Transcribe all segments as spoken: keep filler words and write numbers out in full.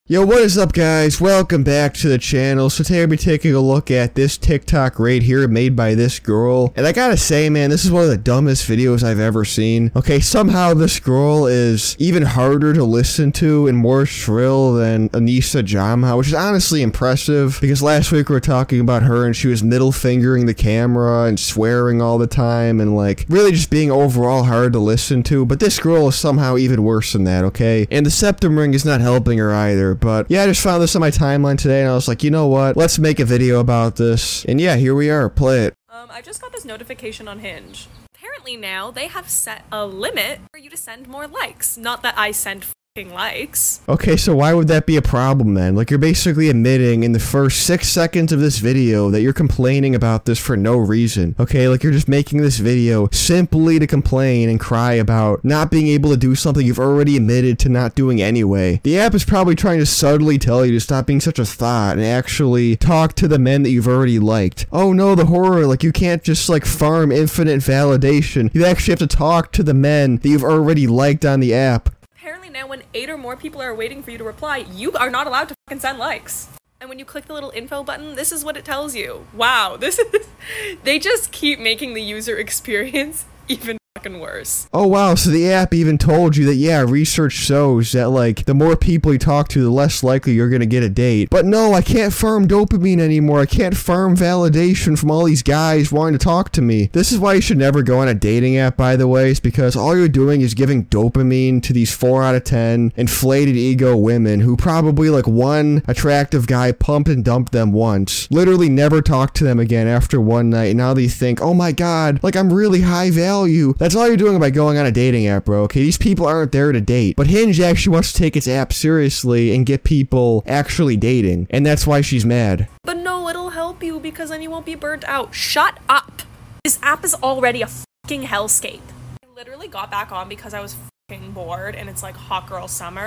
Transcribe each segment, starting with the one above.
Yo, what is up, guys? Welcome back to the channel. So today I'll be taking a look at this TikTok right here made by this girl. And I gotta say, man, this is one of the dumbest videos I've ever seen. Okay, somehow this girl is even harder to listen to and more shrill than Anissa Jamha, which is honestly impressive because last week we were talking about her and she was middle fingering the camera and swearing all the time and like really just being overall hard to listen to. But this girl is somehow even worse than that, okay? And the septum ring is not helping her either. But yeah, I just found this on my timeline today and I was like, you know what? Let's make a video about this. And yeah, here we are. Play it. Um, I just got this notification on Hinge. Apparently now they have set a limit for you to send more likes. Not that I send f***ing likes. Okay, so why would that be a problem then? Like, you're basically admitting in the first six seconds of this video that you're complaining about this for no reason. Okay, like you're just making this video simply to complain and cry about not being able to do something you've already admitted to not doing anyway. The app is probably trying to subtly tell you to stop being such a thought and actually talk to the men that you've already liked. Oh no, the horror, like you can't just like farm infinite validation. You actually have to talk to the men that you've already liked on the app. Apparently now when eight or more people are waiting for you to reply, you are not allowed to fucking send likes. And when you click the little info button, this is what it tells you. Wow, this is... They just keep making the user experience even fucking worse. Oh wow, so the app even told you that, yeah, research shows that like the more people you talk to, the less likely you're gonna get a date. But no, I can't farm dopamine anymore. I can't farm validation from all these guys wanting to talk to me. This is why you should never go on a dating app, by the way, is because all you're doing is giving dopamine to these four out of ten inflated ego women who probably like one attractive guy pumped and dumped them once, literally never talked to them again after one night, and now they think, oh my god, like I'm really high value. That's all you're doing by going on a dating app, bro, okay? These people aren't there to date. But Hinge actually wants to take its app seriously and get people actually dating, and that's why she's mad. But no, it'll help you because then you won't be burnt out. Shut up! This app is already a fucking hellscape. I literally got back on because I was fucking bored and it's like hot girl summer.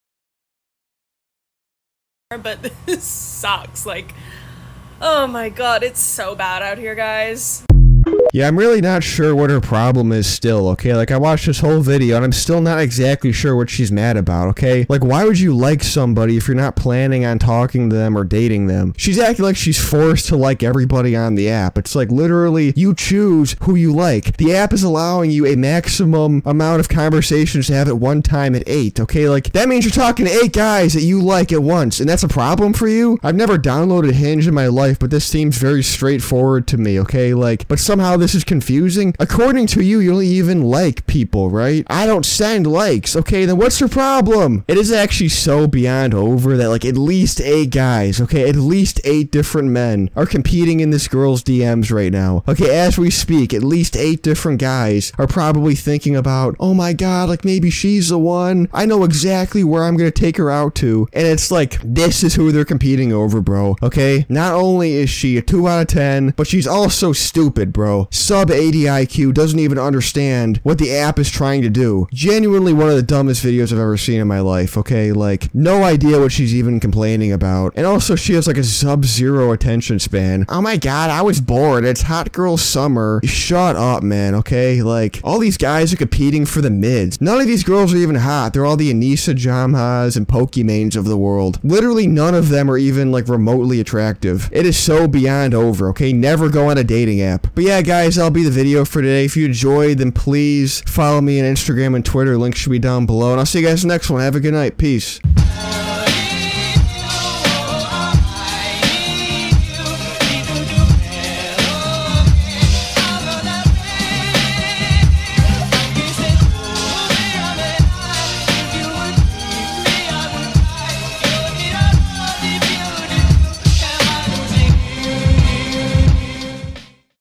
But this sucks, like, oh my god, it's so bad out here, guys. Yeah, I'm really not sure what her problem is still, okay? Like, I watched this whole video, and I'm still not exactly sure what she's mad about, okay? Like, why would you like somebody if you're not planning on talking to them or dating them? She's acting like she's forced to like everybody on the app. It's like, literally, you choose who you like. The app is allowing you a maximum amount of conversations to have at one time at eight, okay? Like, that means you're talking to eight guys that you like at once, and that's a problem for you? I've never downloaded Hinge in my life, but this seems very straightforward to me, okay? Like, but somehow this is confusing. According to you, you don't even like people, right? I don't send likes. Okay, then what's your problem? It is actually so beyond over that like at least eight guys, okay, at least eight different men are competing in this girl's D Ms right now. Okay, as we speak, at least eight different guys are probably thinking about, oh my god, like maybe she's the one. I know exactly where I'm gonna take her out to. And it's like, this is who they're competing over, bro. Okay, not only is she a two out of ten, but she's also stupid, bro. Sub eighty I Q, doesn't even understand what the app is trying to do. Genuinely one of the dumbest videos I've ever seen in my life, okay? Like, no idea what she's even complaining about. And also, she has like a sub-zero attention span. Oh my god, I was bored. It's hot girl summer. Shut up, man, okay? Like, all these guys are competing for the mids. None of these girls are even hot. They're all the Anissa Jamhas and Pokemanes of the world. Literally none of them are even like remotely attractive. It is so beyond over, okay? Never go on a dating app. But yeah, guys, that'll be the video for today. If you enjoyed, then please follow me on Instagram and Twitter. Links should be down below. And I'll see you guys in the next one. Have a good night. Peace.